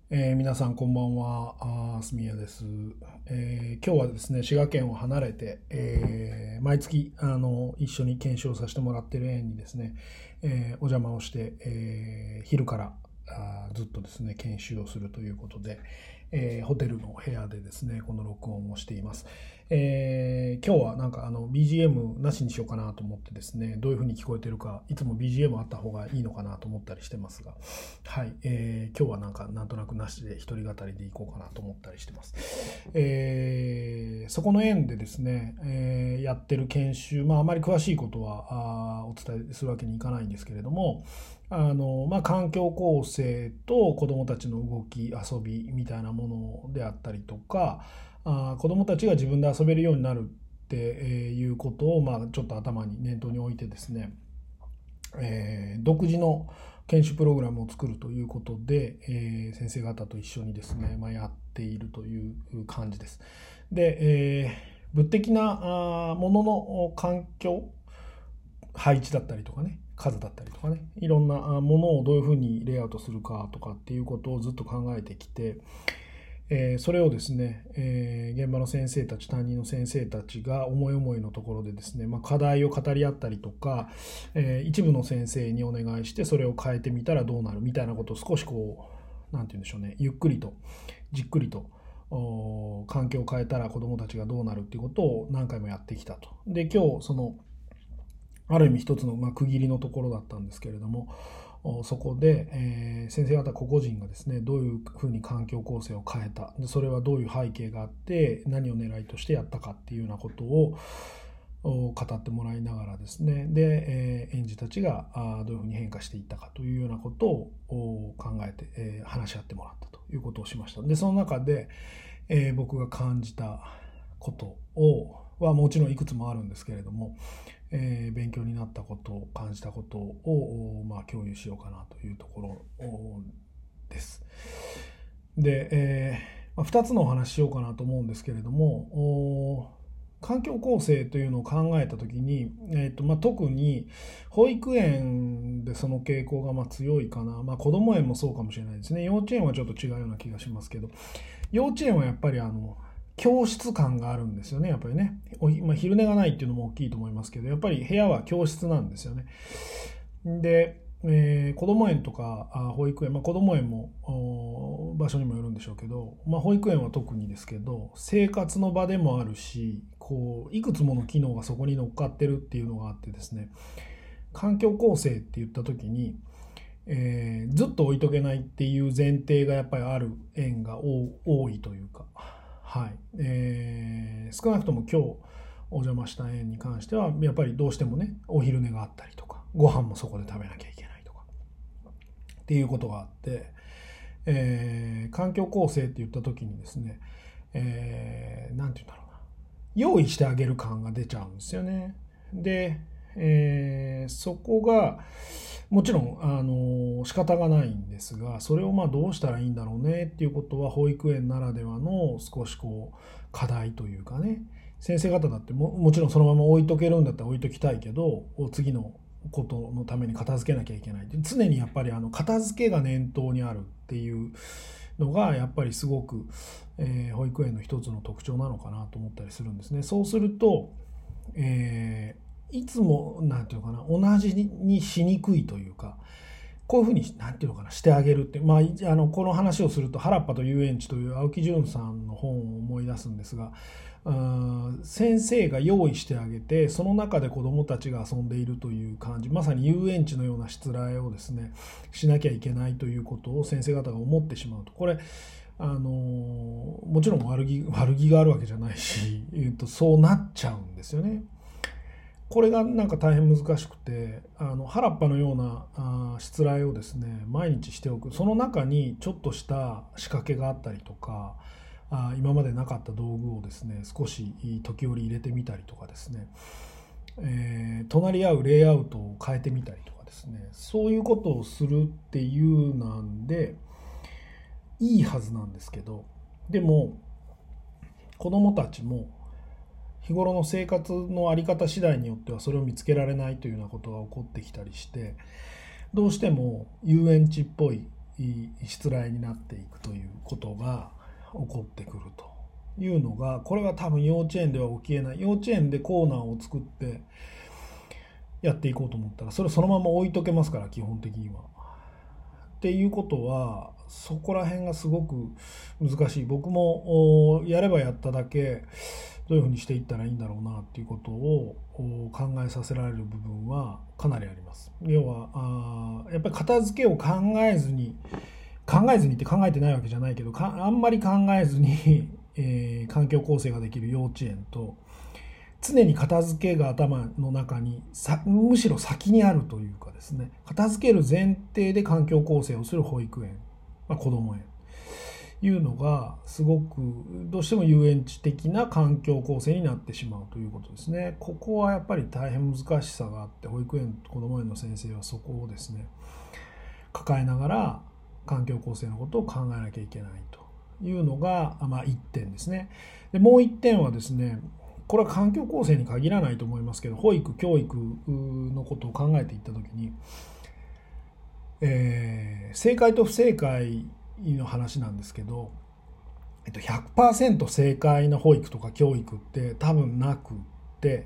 皆さんこんばんは。すみやです。今日はですね、滋賀県を離れて、毎月一緒に研修をさせてもらっている園にですね、お邪魔をして、昼からずっとですね研修をするということで、ホテルの部屋でですねこの録音をしています。今日はなんかBGM なしにしようかなと思ってですね、どういう風に聞こえてるか、いつも BGM あった方がいいのかなと思ったりしてますが、はい、今日はなんとなくなしで一人語りでいこうかなと思ったりしてます。そこの園でですね、やってる研修、あまり詳しいことはお伝えするわけにいかないんですけれども、環境構成と子どもたちの動き遊びみたいなものであったりとか、子どもたちが自分で遊べるようになるっていうことを、ちょっと頭に念頭に置いてですね、独自の研修プログラムを作るということで、先生方と一緒にですね、やっているという感じです。で、物的なものの環境配置だったりとかね、数だったりとかね、いろんなものをどういうふうにレイアウトするかとかっていうことをずっと考えてきて、それをですね、現場の先生たち、担任の先生たちが思い思いのところでですね、課題を語り合ったりとか、一部の先生にお願いしてそれを変えてみたらどうなるみたいなことを少しなんて言うんでしょうね、ゆっくりとじっくりと環境を変えたら子どもたちがどうなるっていうことを何回もやってきたと。で、今日ある意味一つの区切りのところだったんですけれども、そこで、先生方個々人がですね、どういうふうに環境構成を変えた、でそれはどういう背景があって何を狙いとしてやったかっていうようなことを語ってもらいながらですね、で、園児たちがどういうふうに変化していったかというようなことを考えて、話し合ってもらったということをしました。でその中で、僕が感じたことはもちろんいくつもあるんですけれども、勉強になったことを感じたことを、共有しようかなというところです。で、2つのお話しようかなと思うんですけれども、環境構成というのを考えた時に、特に保育園でその傾向が強いかな、子ども園もそうかもしれないですね。幼稚園はちょっと違うような気がしますけど、幼稚園はやっぱり教室感があるんですよね、やっぱりね。昼寝がないっていうのも大きいと思いますけど、やっぱり部屋は教室なんですよね。で、子ども園とか保育園、子ども園も場所にもよるんでしょうけど、保育園は特にですけど、生活の場でもあるし、いくつもの機能がそこに乗っかってるっていうのがあってですね、環境構成って言った時に、ずっと置いとけないっていう前提がやっぱりある園が多いというか、はい、少なくとも今日お邪魔した園に関してはやっぱりどうしてもね、お昼寝があったりとか、ご飯もそこで食べなきゃいけないとかっていうことがあって、環境構成って言った時にですね、なんて言うんだろうな、用意してあげる感が出ちゃうんですよね。で、そこがもちろん仕方がないんですが、それをどうしたらいいんだろうねっていうことは保育園ならではの少し課題というかね、先生方だってもちろんそのまま置いとけるんだったら置いときたいけど、次のことのために片付けなきゃいけない、常にやっぱり片付けが念頭にあるっていうのがやっぱりすごく、保育園の一つの特徴なのかなと思ったりするんですね。そうすると、いつもなんていうのかな、同じにしにくいというか、こういうふうになんていうのかな、してあげるって、この話をすると原っぱと遊園地という青木淳さんの本を思い出すんですが、先生が用意してあげて、その中で子どもたちが遊んでいるという感じ、まさに遊園地のようなしつらえをですねしなきゃいけないということを先生方が思ってしまうと、これもちろん悪気があるわけじゃないし、そうなっちゃうんですよね。これがなんか大変難しくて、原っぱのようなしつらえをですね毎日しておく、その中にちょっとした仕掛けがあったりとか、今までなかった道具をですね少し時折入れてみたりとかですね、隣り合うレイアウトを変えてみたりとかですね、そういうことをするっていうなんでいいはずなんですけど、でも子どもたちも日頃の生活の在り方次第によってはそれを見つけられないというようなことが起こってきたりして、どうしても遊園地っぽい失礼になっていくということが起こってくるというのが、これは多分幼稚園では起きえない。幼稚園でコーナーを作ってやっていこうと思ったらそれそのまま置いとけますから、基本的には。っていうことはそこら辺がすごく難しい。僕もやればやっただけどういうふうにしていったらいいんだろうなっていうことを考えさせられる部分はかなりあります。要はやっぱり片付けを考えずにって考えてないわけじゃないけど、あんまり考えずに、環境構成ができる幼稚園と、常に片付けが頭の中にむしろ先にあるというかですね、片付ける前提で環境構成をする保育園、子ども園いうのがすごくどうしても遊園地的な環境構成になってしまうということですね。ここはやっぱり大変難しさがあって、保育園子ども園の先生はそこをですね抱えながら環境構成のことを考えなきゃいけないというのが、1点ですね。でもう1点はですね、これは環境構成に限らないと思いますけど、保育教育のことを考えていったときに、正解と不正解の話なんですけど、100% 正解な保育とか教育って多分なくって、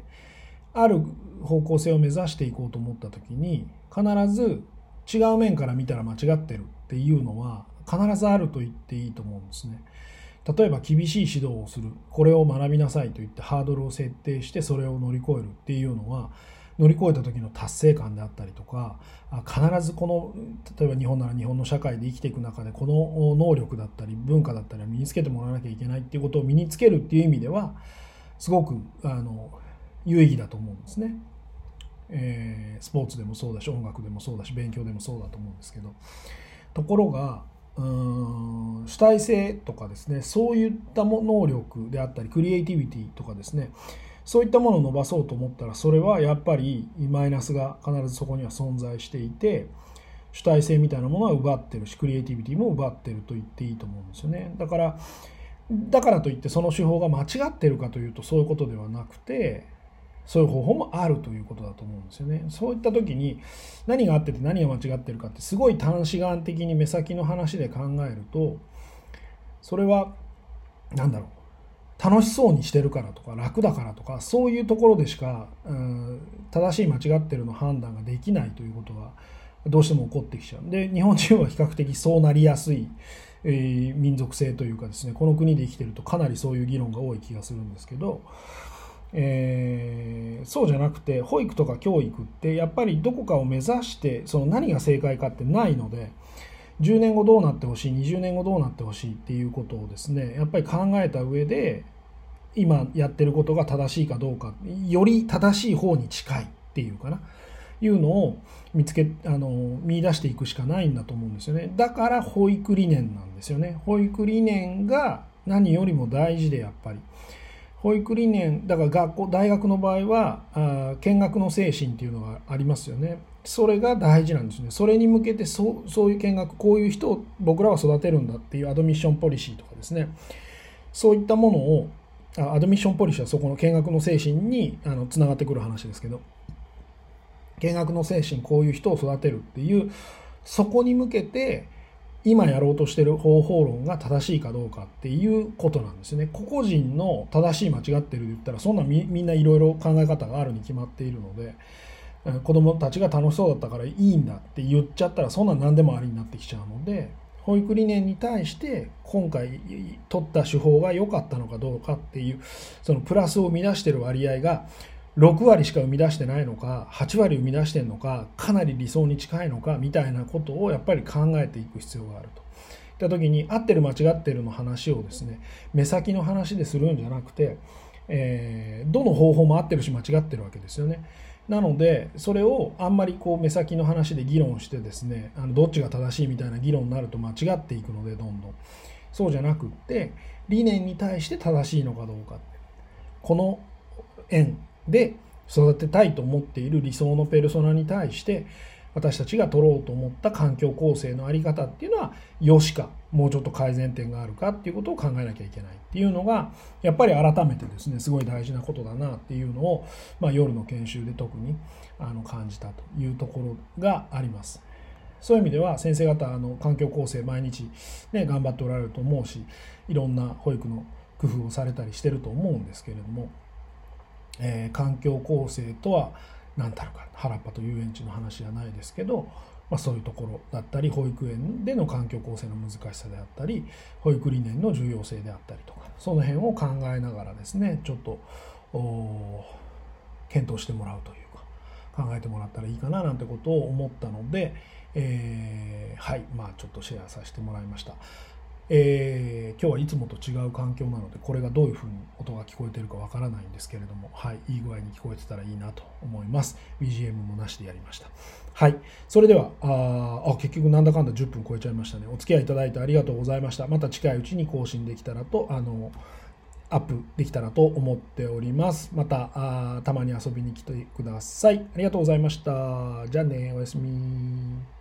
ある方向性を目指していこうと思った時に必ず違う面から見たら間違ってるっていうのは必ずあると言っていいと思うんですね。例えば厳しい指導をする、これを学びなさいと言ってハードルを設定してそれを乗り越えるっていうのは、乗り越えた時の達成感であったりとか、必ずこの例えば日本なら日本の社会で生きていく中でこの能力だったり文化だったり身につけてもらわなきゃいけないっていうことを身につけるっていう意味ではすごく有意義だと思うんですね。スポーツでもそうだし、音楽でもそうだし、勉強でもそうだと思うんですけど、ところが主体性とかですね、そういった能力であったりクリエイティビティとかですね、そういったものを伸ばそうと思ったらそれはやっぱりマイナスが必ずそこには存在していて、主体性みたいなものは奪ってるしクリエイティビティも奪ってると言っていいと思うんですよね。だからといってその手法が間違ってるかというとそういうことではなくて、そういう方法もあるということだと思うんですよね。そういった時に何があってて何が間違ってるかってすごい短視眼的に目先の話で考えると、それは楽しそうにしてるからとか楽だからとかそういうところでしか正しい間違ってるの判断ができないということがどうしても起こってきちゃう。で、日本人は比較的そうなりやすい民族性というかですね、この国で生きてるとかなりそういう議論が多い気がするんですけど、そうじゃなくて保育とか教育ってやっぱりどこかを目指してその何が正解かってないので、10年後どうなってほしい、20年後どうなってほしいっていうことをですねやっぱり考えた上で今やってることが正しいかどうか、より正しい方に近いっていうかないうのを見出していくしかないんだと思うんですよね。だから保育理念なんですよね。保育理念が何よりも大事で、やっぱり保育理念だから大学の場合は見学の精神っていうのがありますよね。それが大事なんですね。それに向けてそういう見学、こういう人を僕らは育てるんだっていうアドミッションポリシーとかですね、そういったものをアドミッションポリシーはそこの見学の精神につながってくる話ですけど、見学の精神、こういう人を育てるっていうそこに向けて今やろうとしてる方法論が正しいかどうかっていうことなんですよね。個々人の正しい間違ってるで言ったらそんなみんないろいろ考え方があるに決まっているので、子供たちが楽しそうだったからいいんだって言っちゃったらそんな何でもありになってきちゃうので、保育理念に対して今回取った手法が良かったのかどうかっていうそのプラスを生み出している割合が6割しか生み出してないのか8割生み出してるのか、かなり理想に近いのかみたいなことをやっぱり考えていく必要があるといった時に、合ってる間違ってるの話をですね目先の話でするんじゃなくて、どの方法も合ってるし間違ってるわけですよね。なのでそれをあんまり目先の話で議論してですねどっちが正しいみたいな議論になると間違っていくので、どんどんそうじゃなくって理念に対して正しいのかどうか、この園で育てたいと思っている理想のペルソナに対して私たちが取ろうと思った環境構成のあり方っていうのは良しか、もうちょっと改善点があるかっていうことを考えなきゃいけないっていうのがやっぱり改めてですねすごい大事なことだなっていうのを、夜の研修で特に感じたというところがあります。 そういう意味では先生方の環境構成毎日、ね、頑張っておられると思うし、いろんな保育の工夫をされたりしてると思うんですけれども、環境構成とは何たるか、原っぱと遊園地の話じゃないですけど、そういうところだったり、保育園での環境構成の難しさであったり、保育理念の重要性であったりとか、その辺を考えながらですね、ちょっと検討してもらうというか、考えてもらったらいいかななんてことを思ったので、はい、ちょっとシェアさせてもらいました。今日はいつもと違う環境なので、これがどういうふうに音が聞こえているかわからないんですけれども、はい、いい具合に聞こえてたらいいなと思います。BGM もなしでやりました。はい、それでは結局なんだかんだ10分超えちゃいましたね。お付き合いいただいてありがとうございました。また近いうちに更新できたらとアップできたらと思っております。またたまに遊びに来てください。ありがとうございました。じゃあね、おやすみ。